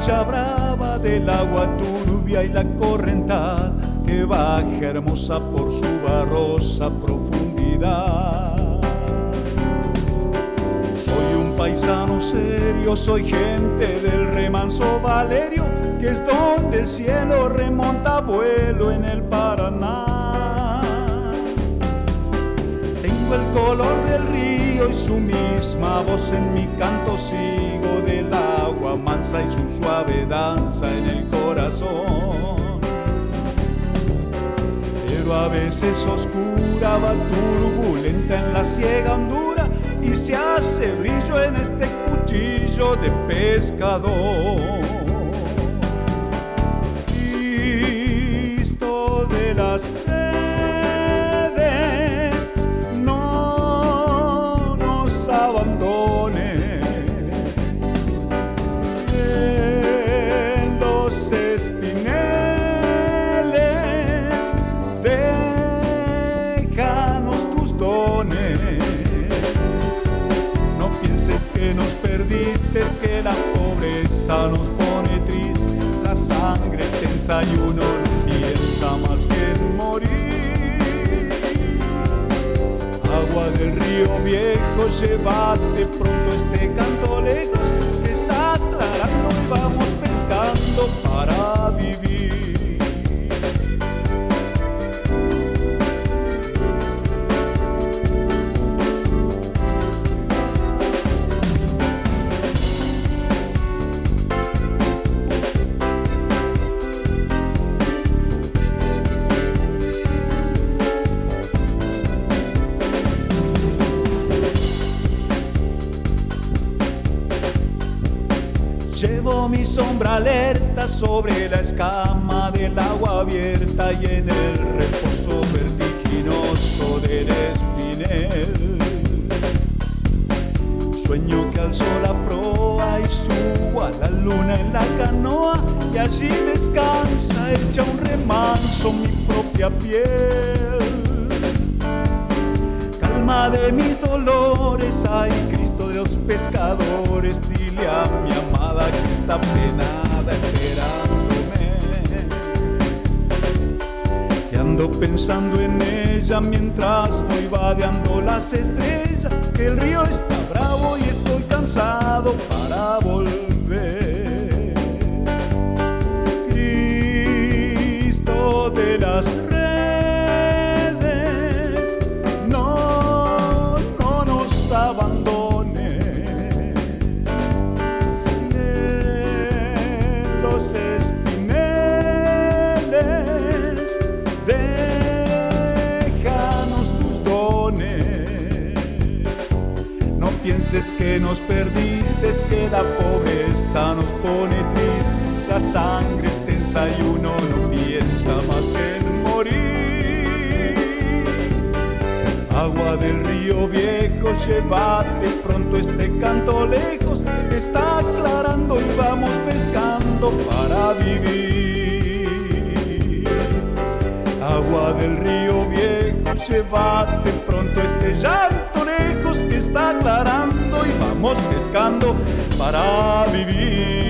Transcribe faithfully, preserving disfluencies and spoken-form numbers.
orilla brava del agua turbia y la correntada que baja hermosa por su barrosa profundidad. Soy un paisano serio, soy gente del remanso Valerio, que es donde el cielo remonta vuelo en el Paraná. Tengo el color del río y su misma voz en mi canto, sigo del agua mansa y su suave danza en el corazón. Pero a veces oscura va turbulenta en la ciega hondura y se hace brillo en este cuchillo de pescador. Cristo de las redes, no nos abandone. En los espineles, déjanos tus dones. No pienses que nos perdiste, es que la pobreza nos pone triste. La sangre tensa y uno no piensa más que en morir. Agua del río viejo, llévate pronto este canto lejos, que está aclarando y vamos pescando para vivir. Llevo mi sombra alerta sobre la escama del agua abierta y en el reposo vertiginoso del espinel. Sueño que alzo la proa y subo a la luna en la canoa, y allí descansa hecha un remanso mi propia piel. Calma de mis dolores, ay Cristo de los pescadores, dile a mi amada que está penada esperándome, que ando pensando en ella mientras voy vadeando las estrellas, que el río está bravo y estoy cansado para volver. Cristo de las redes, no, no nos abandone. En los espineles, déjanos tus dones. No pienses que nos perdiste, es que la pobreza nos pone triste. La sangre tensa y uno no piensa más que en morir. Agua del río viejo, llévate pronto este canto lejos, que está aclarando y vamos pescando para vivir. Agua del río viejo, llévate pronto este llanto lejos, que está aclarando y vamos pescando para vivir.